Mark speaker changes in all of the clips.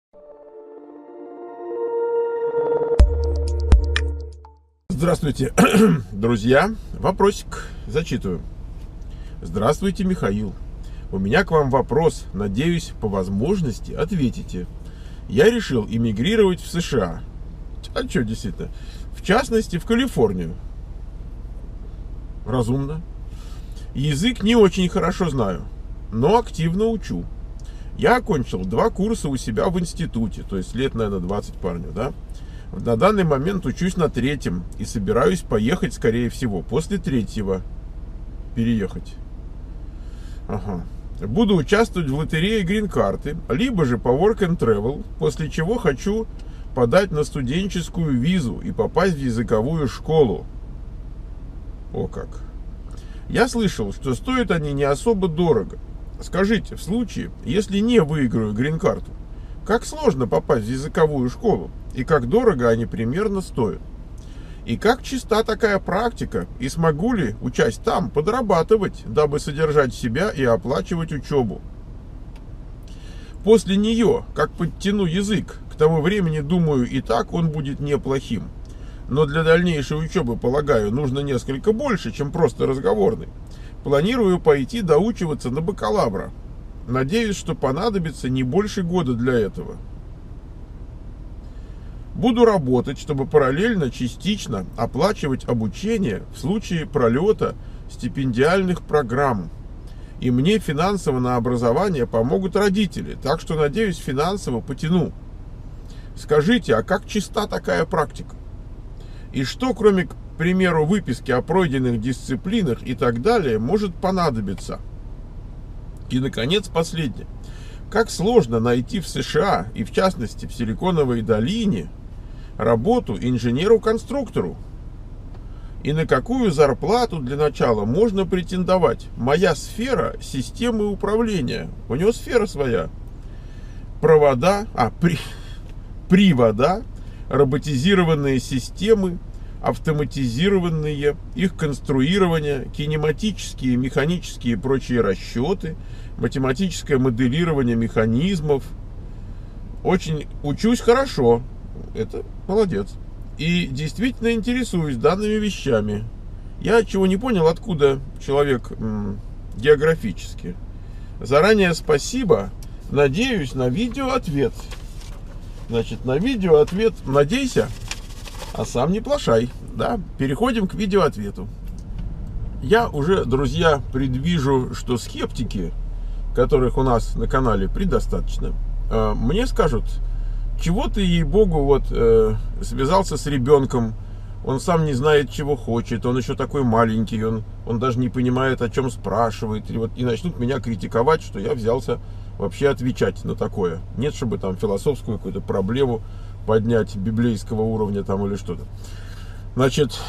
Speaker 1: Здравствуйте, друзья. Вопросик зачитываю. Здравствуйте, Михаил. У меня к вам вопрос. Надеюсь, по возможности ответите. Я решил эмигрировать в США. А что, действительно? В частности, в Калифорнию. Разумно. Язык не очень хорошо знаю, но активно учу. Я окончил 2 курса у себя в институте, то есть лет, наверное, 20 парню, да? На данный момент учусь на 3-м и собираюсь поехать, скорее всего, после 3-го переехать. Ага. Буду участвовать в лотерее грин-карты, либо же по work and travel, после чего хочу подать на студенческую визу и попасть в языковую школу. О как. Я слышал, что стоят они не особо дорого. Скажите, в случае, если не выиграю грин-карту, как сложно попасть в языковую школу? И как дорого они примерно стоят? И как чиста такая практика? И смогу ли, учась там, подрабатывать, дабы содержать себя и оплачивать учебу? После нее, как подтяну язык, к тому времени, думаю, и так он будет неплохим. Но для дальнейшей учебы, полагаю, нужно несколько больше, чем просто разговорный. Планирую пойти доучиваться на бакалавра. Надеюсь, что понадобится не больше года для этого. Буду работать, чтобы параллельно частично оплачивать обучение в случае пролета стипендиальных программ. И мне финансово на образование помогут родители, так что, надеюсь, финансово потяну. Скажите, а как чиста такая практика? И что, кроме, к примеру, выписки о пройденных дисциплинах и так далее, может понадобиться? И, наконец, последнее. Как сложно найти в США, и в частности в Силиконовой долине, работу инженеру-конструктору? И на какую зарплату для начала можно претендовать? Моя сфера – системы управления. У него сфера своя. Привода, роботизированные системы, автоматизированные, их конструирование, кинематические, механические и прочие расчеты, математическое моделирование механизмов. Очень учусь хорошо. Это молодец. И действительно интересуюсь данными вещами. Я чего не понял, откуда человек географически. Заранее спасибо. Надеюсь на видеоответ. Значит, на видеоответ надейся, а сам не плашай. Да? Переходим к видеоответу. Я уже, друзья, предвижу, что скептики, которых у нас на канале предостаточно, мне скажут: чего ты, ей-богу, вот связался с ребенком, он сам не знает, чего хочет, он еще такой маленький, он даже не понимает, о чем спрашивает, и начнут меня критиковать, что я взялся вообще отвечать на такое. Нет, чтобы там философскую какую-то проблему поднять библейского уровня там или что-то. Значит,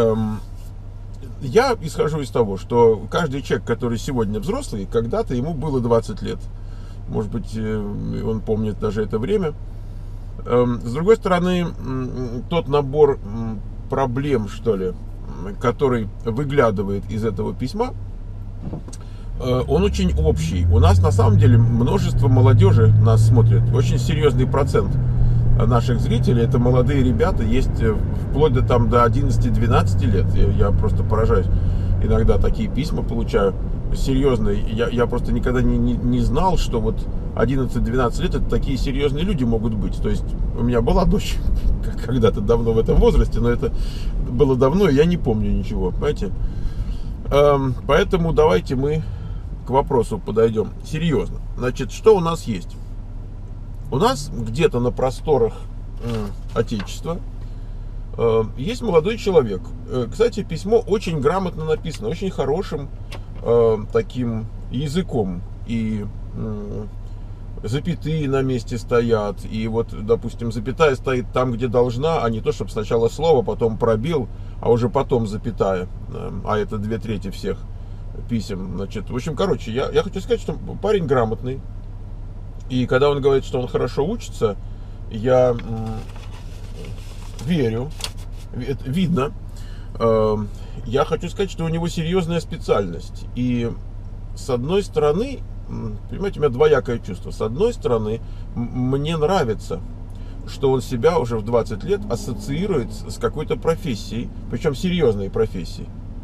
Speaker 1: я исхожу из того, что каждый человек, который сегодня взрослый, когда-то ему было 20 лет. Может быть, он помнит даже это время. С другой стороны, тот набор проблем, что ли, который выглядывает из этого письма, он очень общий. У нас на самом деле множество молодежи нас смотрит. Очень серьезный процент наших зрителей — это молодые ребята, есть вплоть до 11-12 лет. Я просто поражаюсь. Иногда такие письма получаю серьезные. Я просто никогда не знал, что вот 11-12 лет это такие серьезные люди могут быть. То есть у меня была дочь когда-то давно в этом возрасте, но это было давно, и я не помню ничего, понимаете? Поэтому давайте мы к вопросу подойдем серьезно. Значит, что у нас есть? У нас где-то на просторах Отечества есть молодой человек. Кстати, письмо очень грамотно написано, очень хорошим таким языком. И запятые на месте стоят. И вот, допустим, запятая стоит там, где должна, а не то, чтобы сначала слово, потом пробел, а уже потом запятая. А это 2/3 всех писем. Значит, в общем, короче, я хочу сказать, что парень грамотный. И когда он говорит, что он хорошо учится, я верю. Это видно. Я хочу сказать, что у него серьезная специальность. И с одной стороны, понимаете, у меня двоякое чувство. С одной стороны, мне нравится, что он себя уже в 20 лет ассоциирует с какой-то профессией, причем серьезной профессией.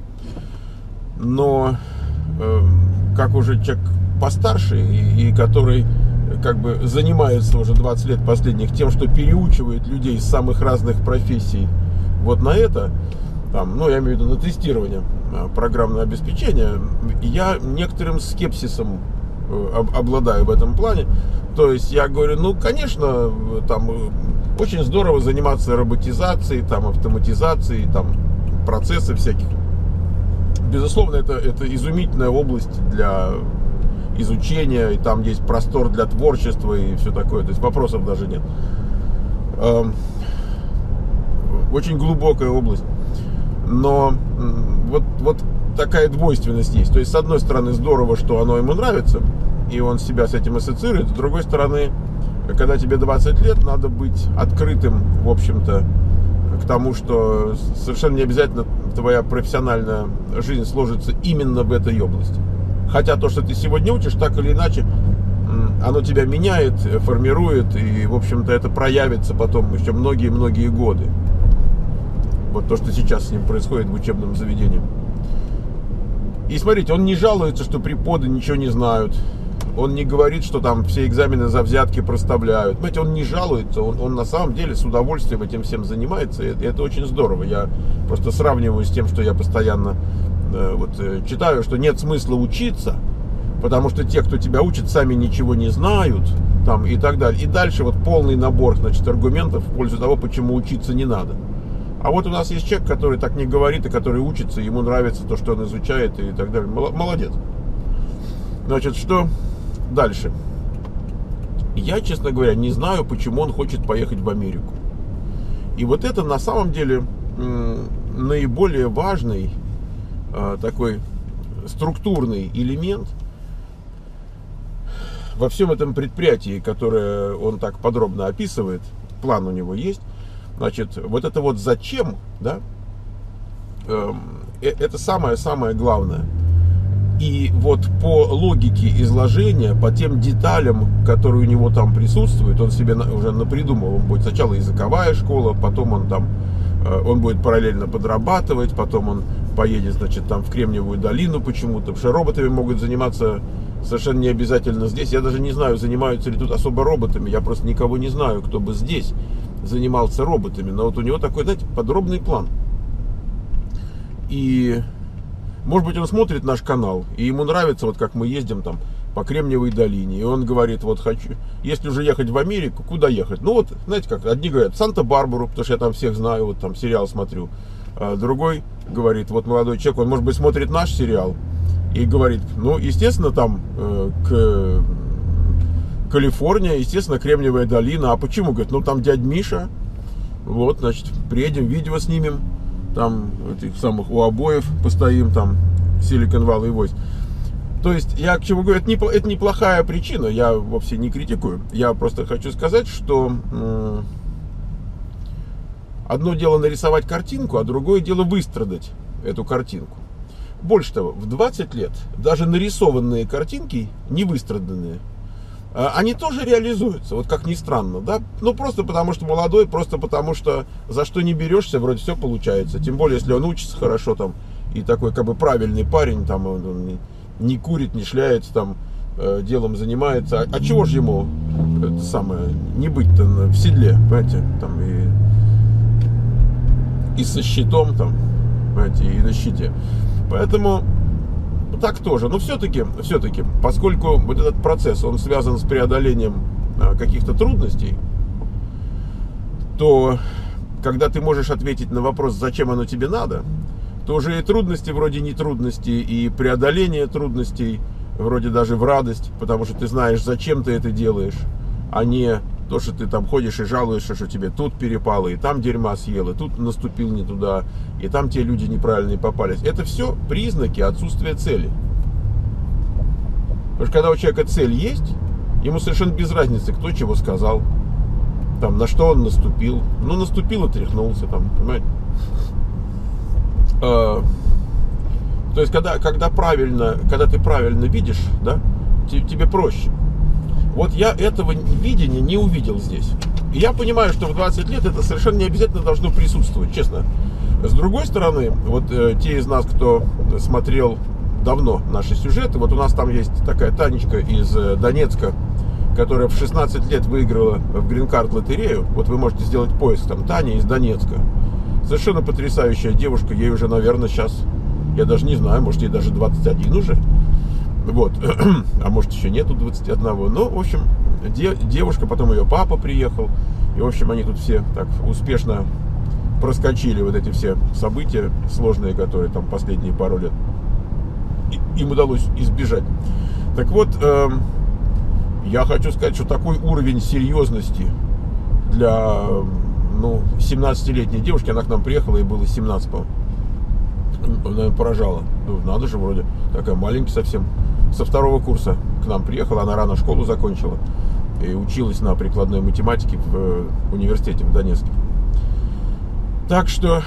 Speaker 1: Но как уже человек постарше и который как бы занимается уже 20 лет последних тем, что переучивает людей из самых разных профессий вот на это, там, ну, я имею в виду на тестирование программного обеспечения, я некоторым скепсисом обладаю в этом плане. То есть я говорю, ну, конечно, там очень здорово заниматься роботизацией, там, автоматизацией, там, процессов всяких. Безусловно, это изумительная область для изучения, и там есть простор для творчества и все такое. То есть вопросов даже нет. Очень глубокая область. Но вот такая двойственность есть. То есть, с одной стороны, здорово, что оно ему нравится, и он себя с этим ассоциирует. С другой стороны, когда тебе 20 лет, надо быть открытым, в общем-то, к тому, что совершенно не обязательно твоя профессиональная жизнь сложится именно в этой области. Хотя то, что ты сегодня учишь, так или иначе, оно тебя меняет, формирует, и, в общем-то, это проявится потом еще многие-многие годы. Вот то, что сейчас с ним происходит в учебном заведении. И смотрите, он не жалуется, что преподы ничего не знают. Он не говорит, что там все экзамены за взятки проставляют. Понимаете, он не жалуется, он на самом деле с удовольствием этим всем занимается. И это очень здорово. Я просто сравниваю с тем, что я постоянно читаю, что нет смысла учиться, потому что те, кто тебя учит, сами ничего не знают, там, и так далее. И дальше вот полный набор, значит, аргументов в пользу того, почему учиться не надо. А вот у нас есть человек, который так не говорит, и который учится, ему нравится то, что он изучает, и так далее. Молодец. Значит, что дальше? Я, честно говоря, не знаю, почему он хочет поехать в Америку. И вот это на самом деле наиболее важный такой структурный элемент во всем этом предприятии, которое он так подробно описывает. План у него есть. Значит, вот это вот зачем, да, это самое-самое главное. И вот по логике изложения, по тем деталям, которые у него там присутствуют, он себе уже напридумал. Он будет сначала языковая школа, потом он будет параллельно подрабатывать, потом он поедет, значит, там в Кремниевую долину почему-то, потому что роботами могут заниматься совершенно не обязательно здесь. Я даже не знаю, занимаются ли тут особо роботами, я просто никого не знаю, кто бы здесь занимался роботами. Но вот у него такой, знаете, подробный план. И может быть, он смотрит наш канал, и ему нравится, вот как мы ездим там по Кремниевой долине, и он говорит, вот хочу, если уже ехать в Америку, куда ехать? Ну вот, знаете как, одни говорят, Санта-Барбару, потому что я там всех знаю, вот там сериал смотрю. А другой говорит, вот молодой человек, он, может быть, смотрит наш сериал, и говорит, ну, естественно, там Калифорния, естественно, Кремниевая долина. А почему? Говорит, ну, там дядь Миша, вот, значит, приедем, видео снимем, там, этих самых у обоев постоим, там, Silicon Valley Voice. То есть, я к чему говорю, это неплохая причина, я вовсе не критикую. Я просто хочу сказать, что одно дело нарисовать картинку, а другое дело выстрадать эту картинку. Больше того, в 20 лет даже нарисованные картинки, не выстраданные, они тоже реализуются, вот как ни странно, да, ну просто потому что молодой, просто потому что за что не берешься, вроде все получается, тем более если он учится хорошо там и такой как бы правильный парень, там он не курит, не шляется, там делом занимается, а чего же ему это самое не быть-то в седле, понимаете, там и со щитом там, понимаете, и на щите, поэтому так тоже. Но все-таки, поскольку вот этот процесс, он связан с преодолением каких-то трудностей, то когда ты можешь ответить на вопрос, зачем оно тебе надо, то уже и трудности вроде не трудности, и преодоление трудностей вроде даже в радость, потому что ты знаешь, зачем ты это делаешь, а не то, что ты там ходишь и жалуешься, что тебе тут перепало, и там дерьма съел, и тут наступил не туда, и там те люди неправильные попались. Это все признаки отсутствия цели. Потому что когда у человека цель есть, ему совершенно без разницы, кто чего сказал, там, на что он наступил. Ну, наступил и тряхнулся, там, понимаете? То есть, когда ты правильно видишь, да, тебе проще. Вот я этого видения не увидел здесь. И я понимаю, что в 20 лет это совершенно не обязательно должно присутствовать, честно. С другой стороны, вот те из нас, кто смотрел давно наши сюжеты, вот у нас там есть такая Танечка из Донецка, которая в 16 лет выиграла в Green-Card лотерею. Вот вы можете сделать поиск, там Таня из Донецка. Совершенно потрясающая девушка, ей уже, наверное, сейчас, я даже не знаю, может, ей даже 21 уже. Вот, а может, еще нету 21. Ну, в общем, девушка, потом ее папа приехал. И, в общем, они тут все так успешно проскочили вот эти все события сложные, которые там последние пару лет им удалось избежать. Так вот, я хочу сказать, что такой уровень серьезности для 17-летней девушки, она к нам приехала, ей было 17, по-моему, наверное, поражала. Ну, надо же, вроде такая маленькая совсем. Со 2-го курса к нам приехала, она рано школу закончила и училась на прикладной математике в университете в Донецке. Так что,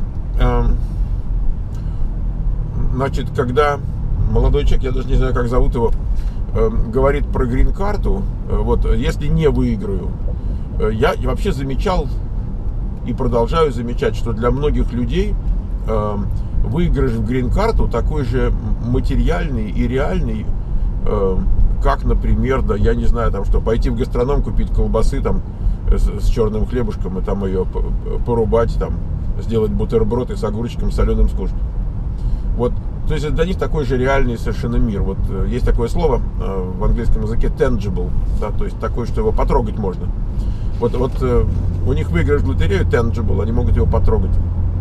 Speaker 1: значит, когда молодой человек, я даже не знаю, как зовут его, говорит про грин-карту, вот, если не выиграю, я вообще замечал и продолжаю замечать, что для многих людей выигрыш в грин-карту такой же материальный и реальный, как, например, да, я не знаю, там, что пойти в гастроном, купить колбасы там с черным хлебушком и там ее порубать, там, сделать бутерброд и с огурчиком соленым скушать. Вот, то есть для них такой же реальный совершенно мир. Вот есть такое слово в английском языке tangible, да, то есть такое, что его потрогать можно. Вот у них выигрыш в лотерею tangible, они могут его потрогать.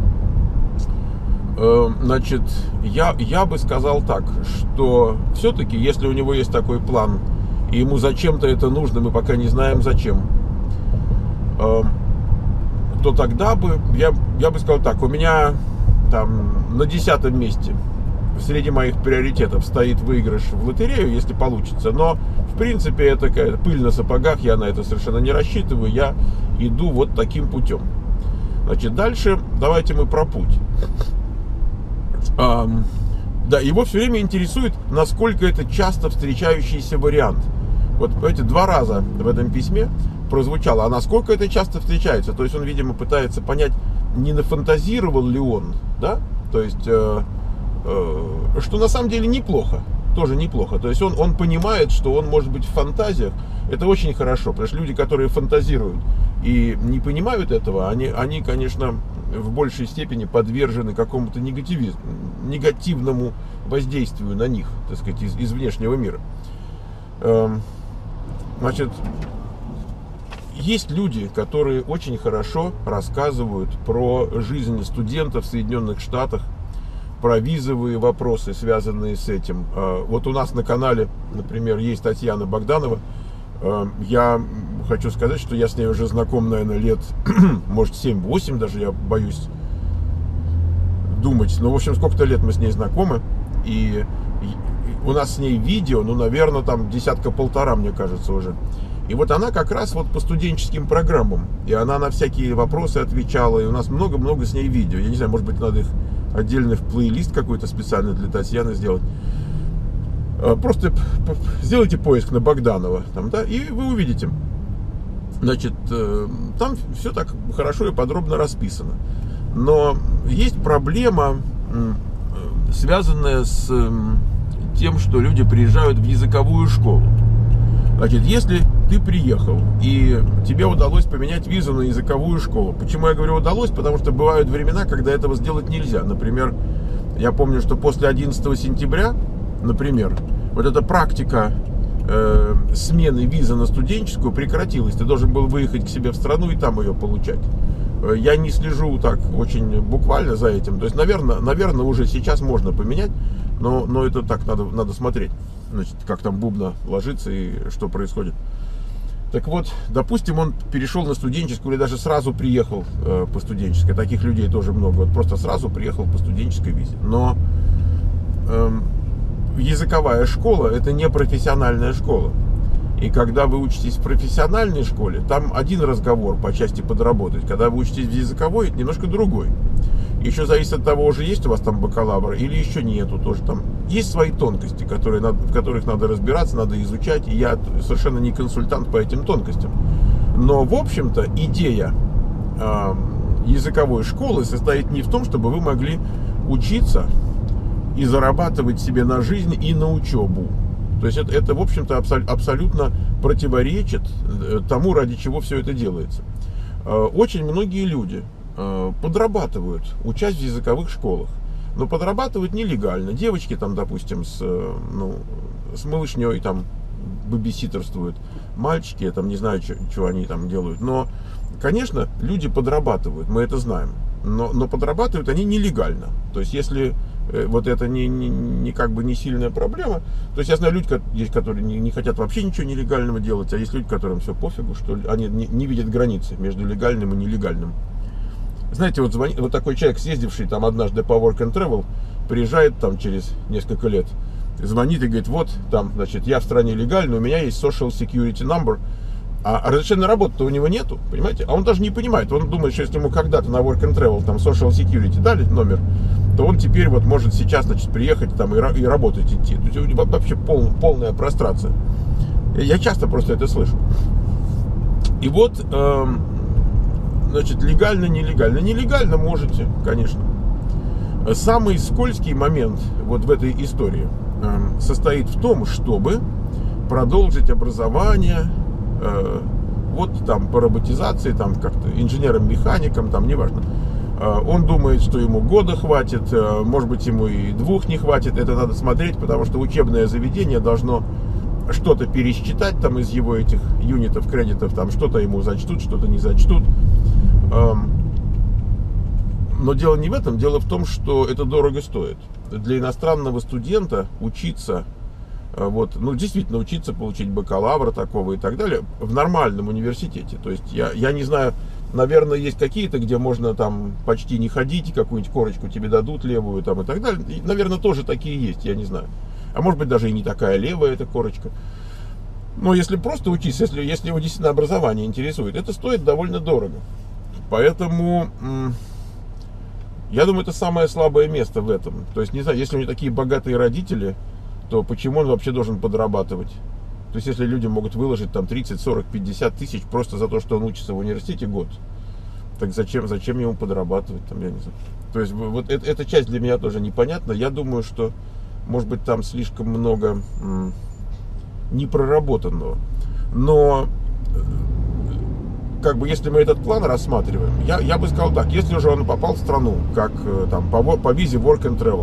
Speaker 1: Значит, я бы сказал так, что все-таки, если у него есть такой план, и ему зачем-то это нужно, мы пока не знаем зачем, то тогда бы, я бы сказал так, у меня там на 10-м месте среди моих приоритетов стоит выигрыш в лотерею, если получится, но в принципе это пыль на сапогах, я на это совершенно не рассчитываю, я иду вот таким путем. Значит, дальше давайте мы про путь. Да, его все время интересует, насколько это часто встречающийся вариант. Вот эти 2 раза в этом письме прозвучало, а насколько это часто встречается. То есть он, видимо, пытается понять, не нафантазировал ли он, да? То есть, что на самом деле неплохо, тоже неплохо. То есть он понимает, что он может быть в фантазиях. Это очень хорошо, потому что люди, которые фантазируют и не понимают этого, они, конечно, в большей степени подвержены какому-то негативному воздействию на них, так сказать, из внешнего мира. Значит, есть люди, которые очень хорошо рассказывают про жизнь студентов в Соединенных Штатах, про визовые вопросы, связанные с этим. Вот у нас на канале, например, есть Татьяна Богданова. Я хочу сказать, что я с ней уже знаком, наверное, лет, может, 7-8, даже я боюсь думать. Ну, в общем, сколько-то лет мы с ней знакомы. И у нас с ней видео, наверное, там 10-1.5, мне кажется, уже. И вот она как раз вот по студенческим программам. И она на всякие вопросы отвечала. И у нас много-много с ней видео. Я не знаю, может быть, надо их отдельно в плейлист какой-то специально для Татьяны сделать. Просто сделайте поиск на Богданова, там, да, и вы увидите. Значит, там все так хорошо и подробно расписано. Но есть проблема, связанная с тем, что люди приезжают в языковую школу. Значит, если ты приехал и тебе удалось поменять визу на языковую школу. Почему я говорю удалось? Потому что бывают времена, когда этого сделать нельзя. Например, я помню, что после 11 сентября, например, вот эта практика смены визы на студенческую прекратилась. Ты должен был выехать к себе в страну и там ее получать. Я не слежу так очень буквально за этим. То есть, наверное, уже сейчас можно поменять, но это так надо смотреть. Значит, как там бубна ложится и что происходит. Так вот, допустим, он перешел на студенческую или даже сразу приехал по студенческой. Таких людей тоже много. Вот просто сразу приехал по студенческой визе. Но языковая школа – это не профессиональная школа. И когда вы учитесь в профессиональной школе, там один разговор по части подработать. Когда вы учитесь в языковой, это немножко другой. Еще зависит от того, уже есть у вас там бакалавр или еще нету. Тоже там есть свои тонкости, в которых надо разбираться, надо изучать. И я совершенно не консультант по этим тонкостям. Но, в общем-то, идея языковой школы состоит не в том, чтобы вы могли учиться и зарабатывать себе на жизнь и на учебу. То есть это в общем-то, абсолютно противоречит тому, ради чего все это делается. Очень многие люди подрабатывают, учась в языковых школах. Но подрабатывают нелегально. Девочки там, допустим, с малышней там бэбиситерствуют. Мальчики, я там не знаю, что они там делают. Но, конечно, люди подрабатывают, мы это знаем. Но подрабатывают они нелегально. То есть, если вот это не как бы не сильная проблема. То есть я знаю люди, есть, которые не хотят вообще ничего нелегального делать, а есть люди, которым все пофигу, что они не видят границы между легальным и нелегальным. Знаете, вот такой человек, съездивший там однажды по Work and Travel, приезжает там через несколько лет, звонит и говорит: вот там, значит, я в стране легальный, у меня есть Social Security Number, а разрешения на работу-то у него нету, понимаете? А он даже не понимает, он думает, что если ему когда-то на Work and Travel там Social Security дали номер, то он теперь вот может сейчас, значит, приехать там и работать идти. То есть у него вообще полная прострация. Я часто просто это слышу. И вот, значит, легально, нелегально. Нелегально можете, конечно. Самый скользкий момент вот в этой истории состоит в том, чтобы продолжить образование вот там по роботизации, там как-то инженером-механиком, там неважно. Он думает, что ему года хватит, может быть, ему и 2 не хватит. Это надо смотреть, потому что учебное заведение должно что-то пересчитать там из его этих юнитов, кредитов, там что-то ему зачтут, что-то не зачтут. Но дело не в этом, дело в том, что это дорого стоит. Для иностранного студента учиться, вот, ну, действительно учиться, получить бакалавра такого и так далее в нормальном университете. То есть я не знаю, наверное, есть какие-то, где можно там почти не ходить, какую-нибудь корочку тебе дадут левую там и так далее. И, наверное, тоже такие есть, я не знаю. А может быть, даже и не такая левая эта корочка. Но если просто учиться, если его действительно образование интересует, это стоит довольно дорого. Поэтому я думаю, это самое слабое место в этом. То есть, не знаю, если у него такие богатые родители, то почему он вообще должен подрабатывать? То есть, если люди могут выложить там 30, 40, 50 тысяч просто за то, что он учится в университете год, так зачем ему подрабатывать, там, я не знаю. То есть, вот эта часть для меня тоже непонятна. Я думаю, что, может быть, там слишком много непроработанного. Но, как бы, если мы этот план рассматриваем, я бы сказал так: если уже он попал в страну, как там по визе Work and Travel,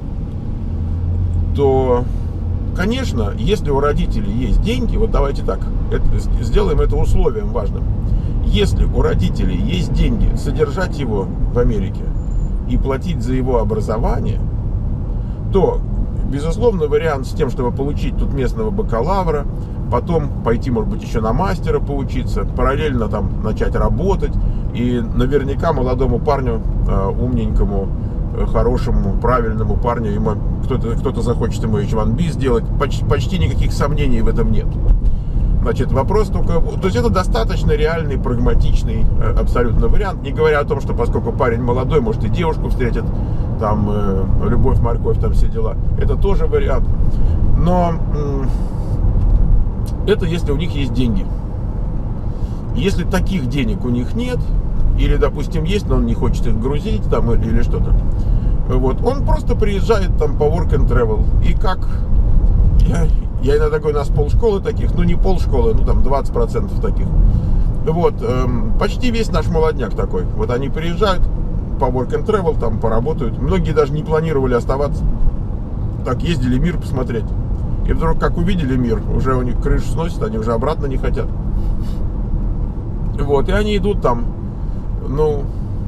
Speaker 1: то, конечно, если у родителей есть деньги, вот давайте так, сделаем это условием важным. Если у родителей есть деньги содержать его в Америке и платить за его образование, то, безусловно, вариант с тем, чтобы получить тут местного бакалавра, потом пойти, может быть, еще на мастера поучиться, параллельно там начать работать, и наверняка молодому парню, умненькому, хорошему, правильному парню, кто-то захочет ему H1B сделать, почти никаких сомнений в этом нет. Значит, вопрос только... То есть это достаточно реальный, прагматичный абсолютно вариант, не говоря о том, что поскольку парень молодой, может и девушку встретит, там любовь, морковь, там все дела. Это тоже вариант. Но это если у них есть деньги. Если таких денег у них нет, или, допустим, есть, но он не хочет их грузить там или что-то, вот, он просто приезжает там по Work and Travel. И как... Я иногда говорю, у нас полшколы таких, ну не полшколы, ну там 20% таких. Вот, почти весь наш молодняк такой. Вот они приезжают по Work and Travel, там поработают. Многие даже не планировали оставаться. Так, ездили мир посмотреть. И вдруг, как увидели мир, уже у них крышу сносит, они уже обратно не хотят. Вот, и они идут там, ну,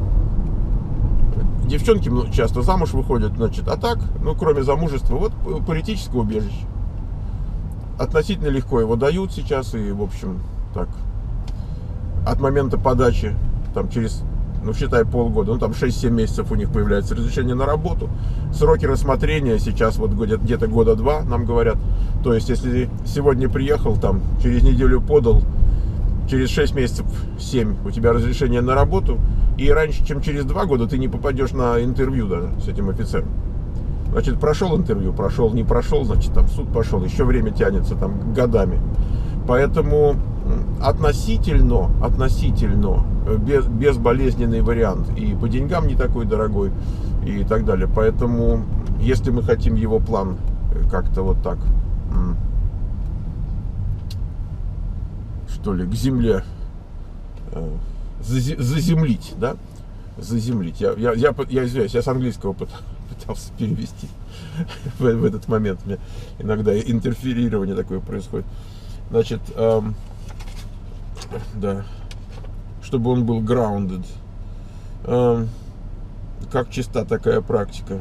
Speaker 1: девчонки часто замуж выходят, значит, а так, ну, кроме замужества, вот политическое убежище. Относительно легко его дают сейчас, и, в общем, так, от момента подачи, там, через, ну, считай, полгода, ну, там, 6-7 месяцев у них появляется разрешение на работу. Сроки рассмотрения сейчас, вот, где-то года 2, нам говорят. То есть, если сегодня приехал, там, через неделю подал, через 6 месяцев, 7 у тебя разрешение на работу, и раньше, чем через 2 года, ты не попадешь на интервью даже с этим офицером. Значит, прошел интервью, прошел, не прошел, значит, там в суд пошел, еще время тянется там годами. Поэтому относительно безболезненный вариант, и по деньгам не такой дорогой, и так далее. Поэтому, если мы хотим его план как-то вот так, что ли, к земле заземлить, да? Заземлить. Я извиняюсь, я с английского пытался перевести в этот момент. У меня иногда интерферирование такое происходит. Значит, да, чтобы он был grounded. Как чиста такая практика?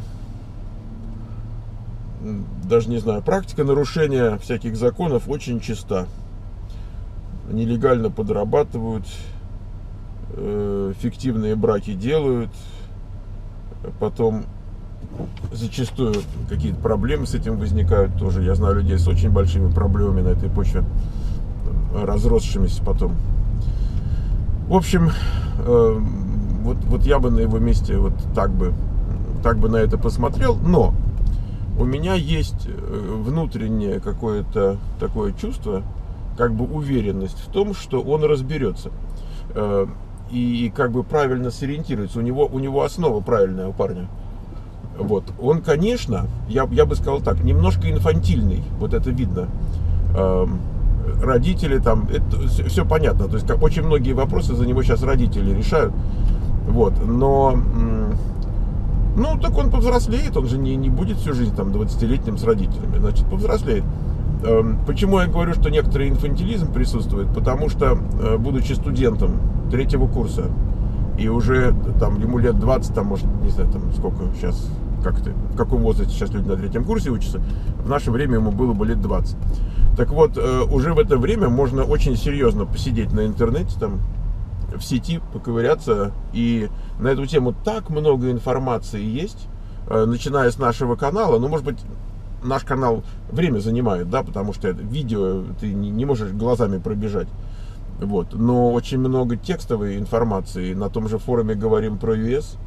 Speaker 1: Даже не знаю. Практика нарушения всяких законов очень чиста. Нелегально подрабатывают, фиктивные браки делают, потом зачастую какие-то проблемы с этим возникают тоже. Я знаю людей с очень большими проблемами на этой почве, разросшимися потом. В общем, вот я бы на его месте вот так бы на это посмотрел, но у меня есть внутреннее какое-то такое чувство, как бы уверенность в том, что он разберется и как бы правильно сориентируется. У него основа правильная у парня. Вот. Он, конечно, я бы сказал так, немножко инфантильный, вот это видно. Родители там, это все понятно, то есть как очень многие вопросы за него сейчас родители решают. Вот. Но, ну, так он повзрослеет, он же не будет всю жизнь там 20-летним с родителями, значит, повзрослеет. Почему я говорю, что некоторый инфантилизм присутствует? Потому что, будучи студентом 3-го курса, и уже там ему лет 20, там, может, не знаю, там сколько сейчас, в каком возрасте сейчас люди на 3-м курсе учатся, в наше время ему было бы лет 20. Так вот, уже в это время можно очень серьезно посидеть на интернете, там, в сети, поковыряться, и на эту тему так много информации есть, начиная с нашего канала, ну, может быть, наш канал время занимает, да, потому что это видео ты не можешь глазами пробежать. Вот. Но очень много текстовой информации. На том же форуме говорим про ЮС,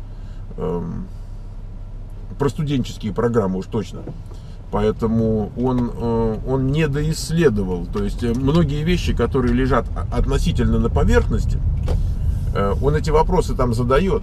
Speaker 1: про студенческие программы уж точно. Поэтому он недоисследовал. То есть многие вещи, которые лежат относительно на поверхности, он эти вопросы там задает.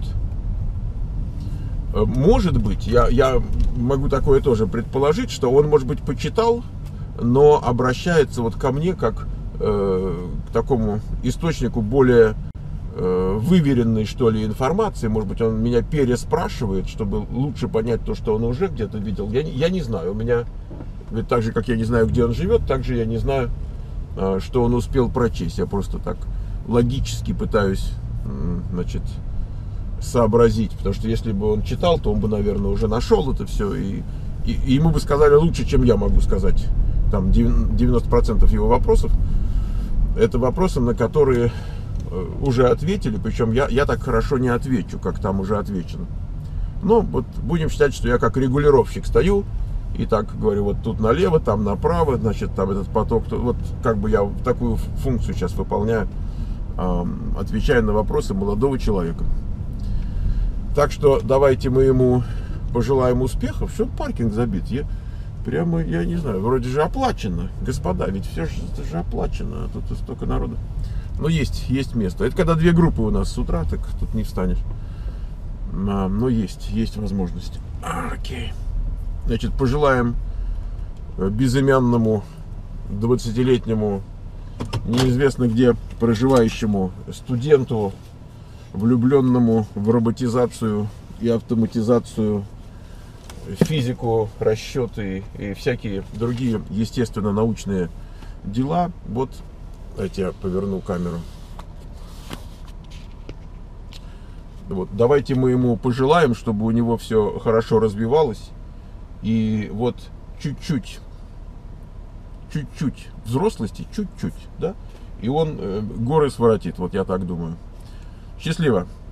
Speaker 1: Может быть, я могу такое тоже предположить, что он, может быть, почитал, но обращается вот ко мне как к такому источнику более выверенной, что ли, информации. Может быть, он меня переспрашивает, чтобы лучше понять то, что он уже где-то видел. Я не знаю. У меня, ведь так же, как я не знаю, где он живет, так же я не знаю, что он успел прочесть. Я просто так логически пытаюсь, значит, сообразить, потому что если бы он читал, то он бы, наверное, уже нашел это все, и ему бы сказали лучше, чем я могу сказать. Там 90% его вопросов это вопросы, на которые уже ответили, причем я так хорошо не отвечу, как там уже отвечено. Но вот будем считать, что я как регулировщик стою и так говорю, вот тут налево, там направо, значит, там этот поток, вот как бы я такую функцию сейчас выполняю, отвечая на вопросы молодого человека. Так что давайте мы ему пожелаем успехов. Все, паркинг забит. Я не знаю, вроде же оплачено. Господа, ведь все же оплачено. А тут столько народу. Но есть место. Это когда 2 группы у нас с утра, так тут не встанешь. Но есть возможность. Окей. Значит, пожелаем безымянному 20-летнему, неизвестно где проживающему студенту, влюбленному в роботизацию и автоматизацию, физику, расчеты и всякие другие естественно-научные дела. Вот, давайте я поверну камеру. Вот, давайте мы ему пожелаем, чтобы у него все хорошо развивалось. И вот чуть-чуть взрослости, чуть-чуть, да, и он горы своротит, вот я так думаю. Счастливо!